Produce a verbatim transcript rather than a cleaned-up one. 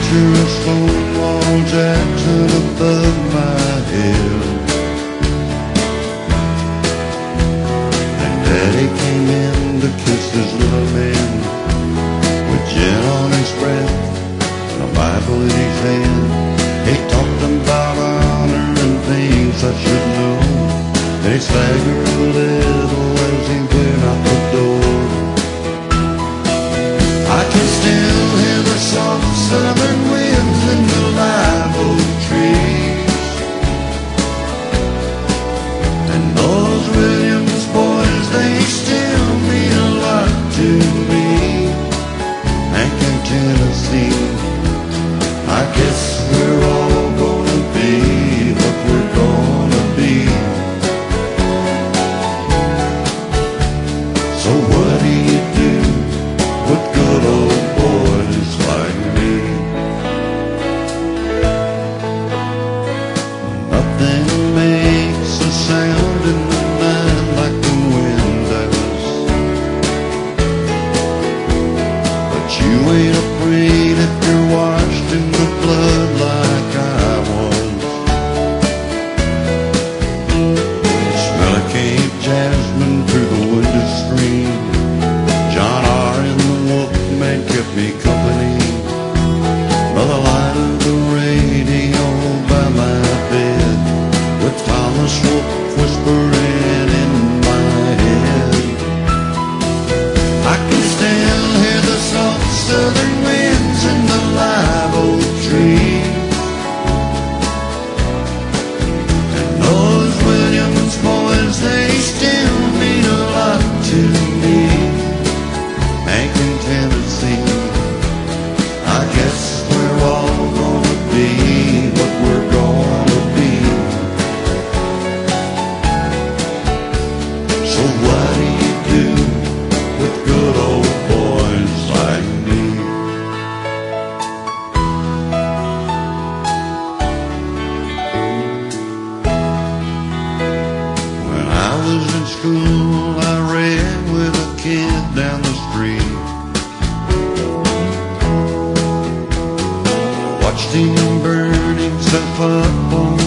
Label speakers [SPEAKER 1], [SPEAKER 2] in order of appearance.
[SPEAKER 1] picture of Stonewall Jackson above my head. And Daddy came in to kiss his little man with gin on his breath and a Bible in his hand. He talked about honor and things I should know, and he staggered a little as he went out the door. I can still hear the soft southern winds in the live oak trees, and those Williams boys, they still mean a lot to me. Back in Tennessee, I guess we're all gonna be what we're gonna be. So what do you do with good old boys like me? Nothing makes a sound in the night like the wind does, but you ain't afraid if you're washed in the blood like I was. Smell of Cape jasmine through the wooded stream, John R. and the Wolfman kept me company. By the light of the radio by my bed, with Thomas Wolfe whispering in my head. I can still hear the soft southern winds in the live oak trees, and those Williams boys, they still mean a lot to me. Back in Tennessee, I guess we're all gonna be what we're gonna be. So what do you do with good old boys like me? When I was in school, I read with a kid down the street. Watched him burn himself up on